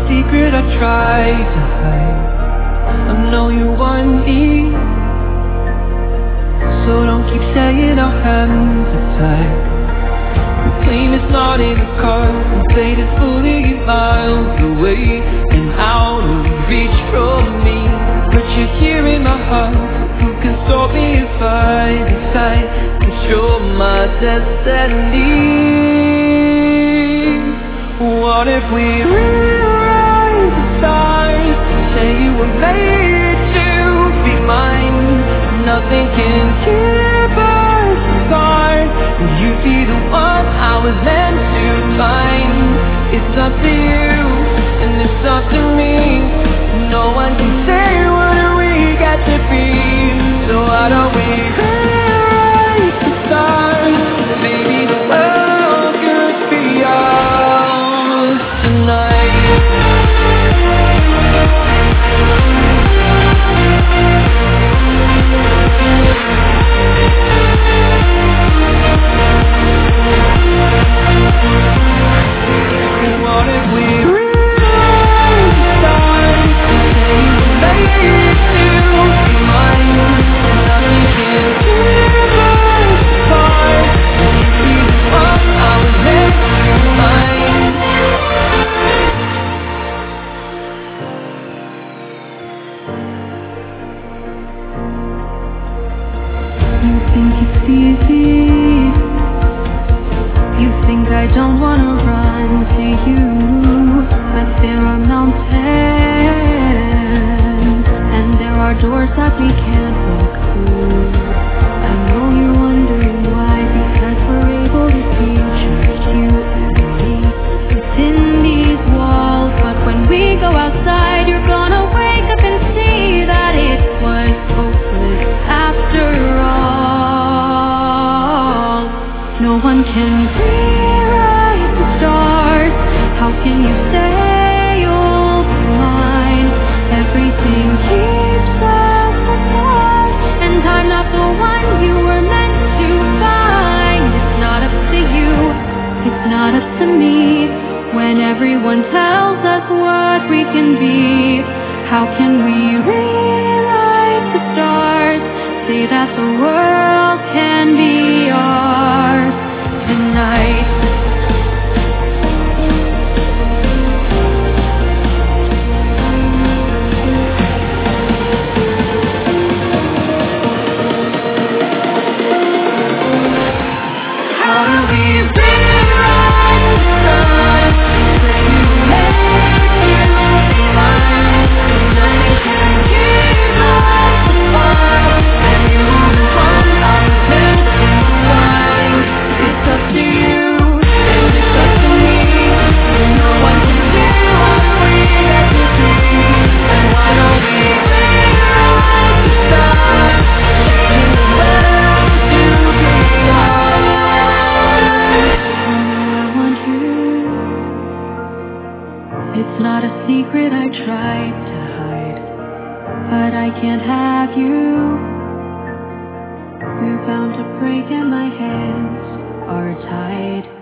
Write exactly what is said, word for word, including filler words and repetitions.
secret I tried to hide. I know you want me, so don't keep saying our hands are tied. The flame is not in the cards, and fate is fully miles away and out of reach from me. But you're here in my heart, who can stop me if I decide that you're my destiny? What if we rewrite the stars, say you were made to be mine? Nothing can keep us apart. You'd be the one I was meant to find. It's up to you, and it's up to me. No one can say what we get to be. So why don't we rewrite the stars? Maybe the world could be ours tonight. What if we rewrite the stars? Say you were made to be mine. Nothing can keep us apart. You'd be the one I was meant to find. You think it's easy. You think I don't wanna run to you, but there are mountains, and there are doors that we can't walk through. I know you're wondering why, because we're able to see just you and me within these walls. But when we go outside, you're gonna wake up and see that it was hopeless after all. No one can rewrite the stars. How can you say you'll be mine? Everything keeps us apart, and I'm not the one you were meant to find. It's not up to you, it's not up to me. When everyone tells us what we can be, how can we rewrite the stars? Say that the world can be ours tonight. How do we rewrite the stars? Say you made to be mine. Nothing can keep us apart. And you're the one I was meant to find. It's up to you, and it's up to me. No one can do what we get to be. And why don't we rewrite the stars? Shaping the world to be ours. I want you. It's not a secret I tried to hide, but I can't have you. We're bound to break and my hands are tied.